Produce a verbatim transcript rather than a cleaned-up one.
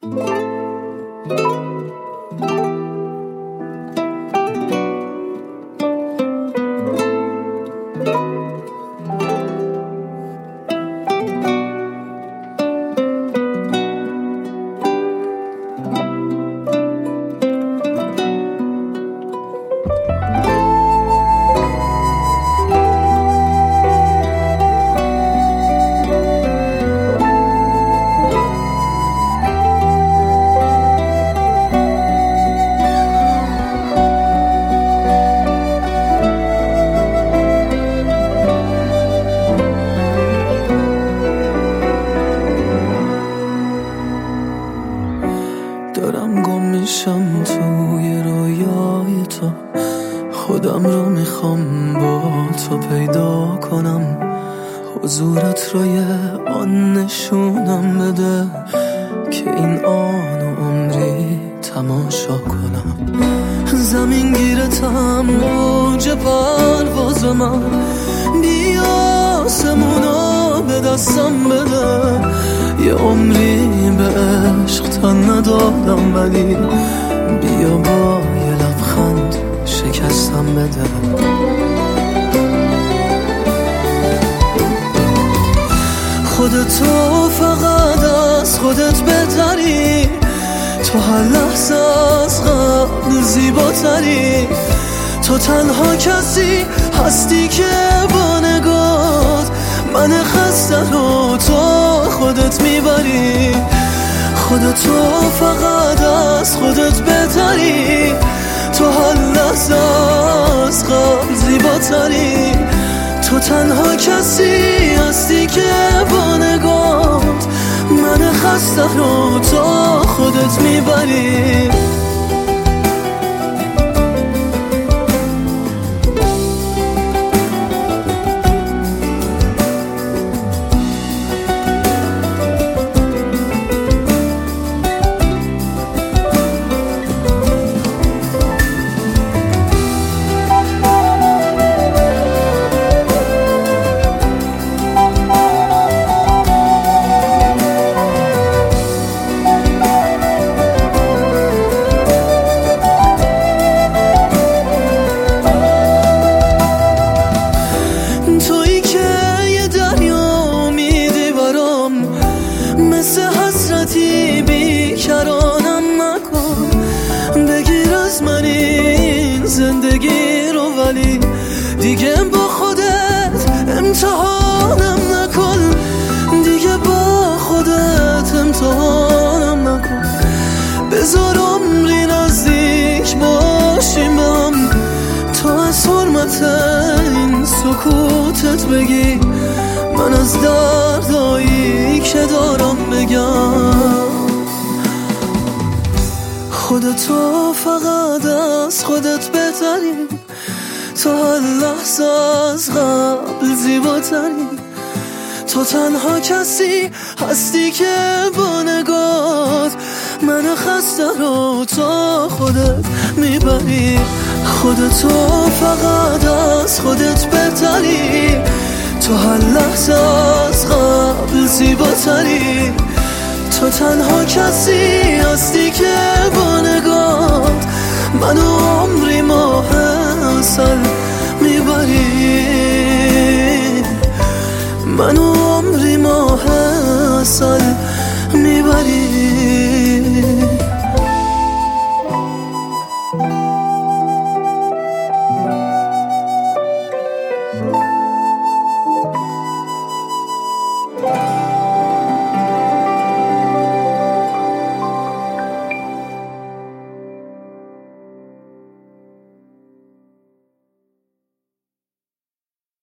دارم گم میشم توی رویای تو، خودم رو میخوام با تو پیدا کنم، حضورت رو یه آن نشونم بده که این آن و عمری تماشا کنم. زمین گیرتم موج پرواز من، بیا آسمونو به دستم بده، یه عمری به عشق تن ندادم ولی بیا با یه لبخند شکستم بده. خودتو فقط از خودت بهتری، تو هر لحظه از قبل زیباتری، تو تنها کسی هستی که با نگات من خسته رو تو خودت میبری. خودتو فقط از خودت بهتری، تو هر لحظه از قبل زیباتری، تو تنها کسی هستی که با نگات من خسته رو تو خودت میبری. بیکرانم نکن، بگیر از من این زندگی رو ولی دیگه با خودت امتحانم نکن، دیگه با خودت امتحانم نکن، بذار عمری نزدیک باشیم به هم، تو از حرمت این سکوتت بگی، من از دردایی که دارم بگم. خودتو فقط از خودت بهتری، تو هر لحظه از قبل زیباتری، تو تنها کسی هستی که با نگات من خسته رو تو خودت میبری. خودتو فقط از خودت بهتری، تو هر لحظه از قبل زیباتری، تو تنها کسی هستی که با نگات منو عمری ماه اصل میبری، منو عمری ماه اصل میبری.